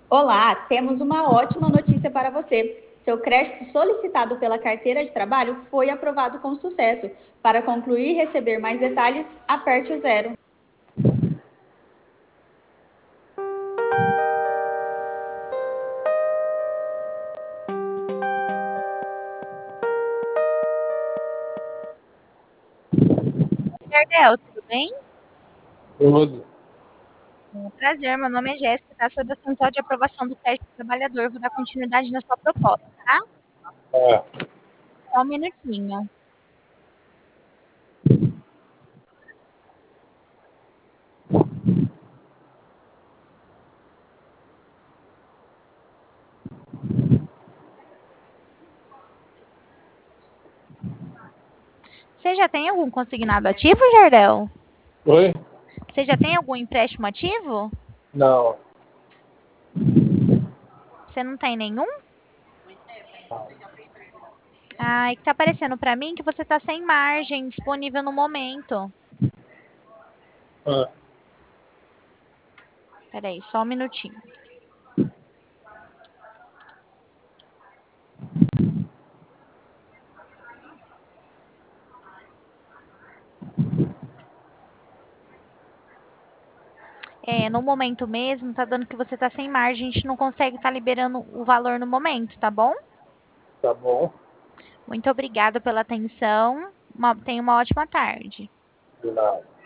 Olá, temos uma ótima notícia para você. Seu crédito solicitado pela carteira de trabalho foi aprovado com sucesso. Para concluir e receber mais detalhes, aperte o zero. Jardel, tudo bem? Tudo. Prazer, meu nome é Jéssica, tá? Sou da Central de Aprovação do Crédito do Trabalhador. Vou dar continuidade na sua proposta, tá? É, Só um minutinho. Você já tem algum consignado ativo, Jardel? oi? Você já tem algum empréstimo ativo? Não. Você não tem nenhum? Não. Ah, e que tá aparecendo pra mim que você tá sem margem disponível no momento. É, Peraí, só um minutinho. No momento mesmo, tá dando que você tá sem margem, a gente não consegue estar liberando o valor no momento, tá bom? tá bom. Muito obrigada pela atenção. Tenha uma ótima tarde. De nada.